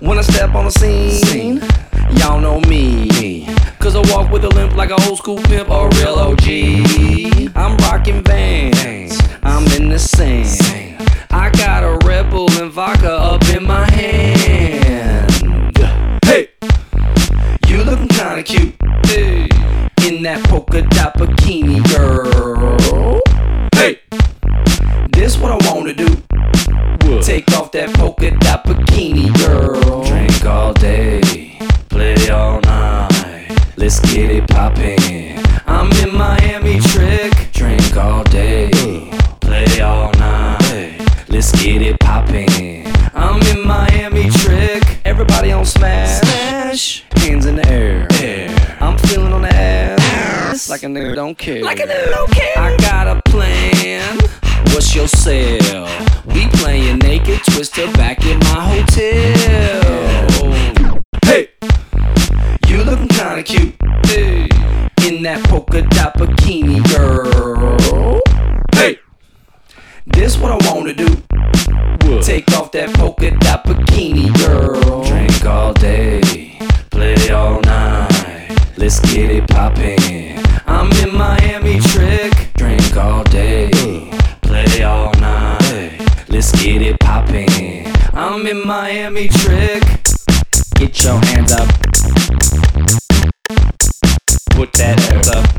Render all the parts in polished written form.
When I step on the scene, y'all know me. Cause I walk with a limp like a old school pimp or a real OG. I'm rocking Vans, I'm in the sand. I got a Red Bull and vodka up in my hand. Hey, you looking kinda cute, hey, in that polka dot bikini, girl. Hey, this what I wanna do. Take off that polka dot bikini, girl. Drink all day, play all night. Let's get it poppin'. I'm in Miami trick. Drink all day, play all night. Let's get it poppin'. I'm in Miami trick. Everybody on smash, hands in the air. I'm feeling on the ass like a nigga don't care. I got a plan. What's your sale? We playin' naked twister back in my hotel. Hey, you looking kinda cute, hey, in that polka dot bikini, girl. Hey, this what I wanna do. Take off that polka dot bikini, girl. Drink all day, play all night. Let's get it poppin'. I'm in Miami trick. Drink all day, play all night. Let's get it poppin'. I'm in Miami trick. Get your hands up. Put that ass up.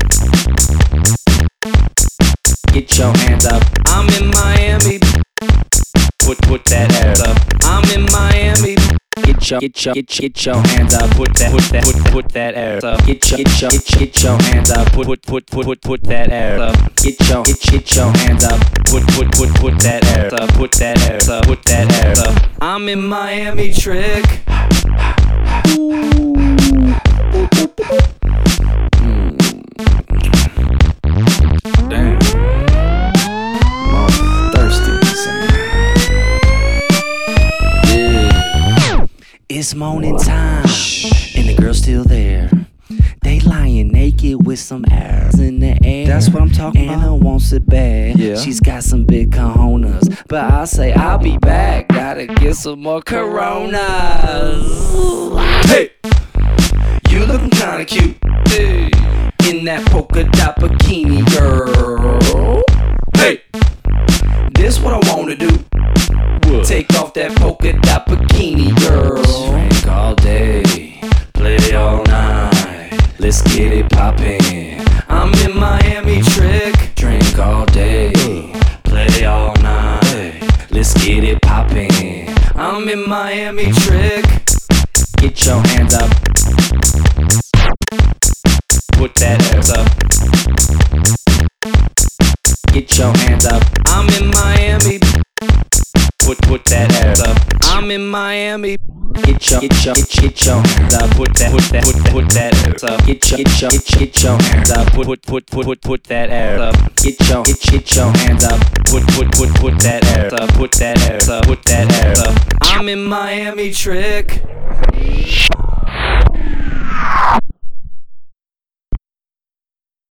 Get your hands up. I'm in Miami. Put that ass up. I'm in Miami. Get your hands up. Put that ass up. Get your hands up. Put that ass up. Get your hands up. Put that ass up. Put that ass up. Put that ass up. I'm in Miami trick. Damn. I'm all thirsty. Yeah. It's morning time, and the girl's still there. They lying naked with some ass in the air. That's what I'm talking about. Anna wants it bad. Yeah. She's got some big cojones, but I say I'll be back. Gotta get some more Coronas. Hey, you looking kinda cute, hey, in that polka dot bikini, girl. Hey, this what I wanna do. Take off that polka dot bikini, girl. Drink all day, play all night. Let's get it poppin'. I'm in Miami trick. Drink all day, play all night. Let's get it poppin'. I'm in Miami trick. Get your hands up. Put that ass up. Get your hands up. I'm in Miami. Put that ass up. I'm in Miami. Get your hands up. Put that ass up. Get your hands up. Put that ass up. Get your hands up. Put that ass up. Put that ass up. Put that ass up. I'm in Miami trick.